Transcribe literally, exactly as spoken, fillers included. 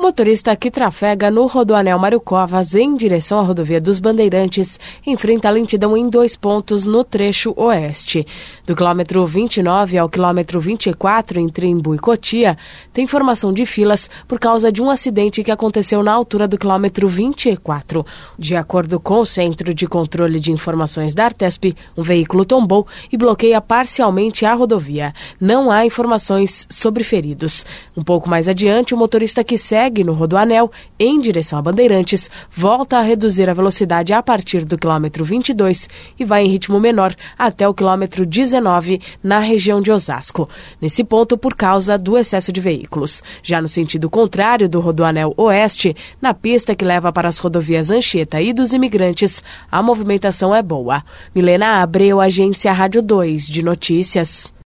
Motorista que trafega no Rodoanel Mário Covas em direção à rodovia dos Bandeirantes enfrenta lentidão em dois pontos no trecho oeste. Do quilômetro vinte e nove ao quilômetro vinte e quatro, entre Embu e Cotia, tem formação de filas por causa de um acidente que aconteceu na altura do quilômetro vinte e quatro. De acordo com o Centro de Controle de Informações da Artesp, um veículo tombou e bloqueia parcialmente a rodovia. Não há informações sobre feridos. Um pouco mais adiante, o motorista que segue no Rodoanel, em direção a Bandeirantes, volta a reduzir a velocidade a partir do quilômetro vinte e dois e vai em ritmo menor até o quilômetro dezenove, na região de Osasco. Nesse ponto, por causa do excesso de veículos. Já no sentido contrário do Rodoanel Oeste, na pista que leva para as rodovias Anchieta e dos Imigrantes, a movimentação é boa. Milena Abreu, Agência Rádio dois de Notícias.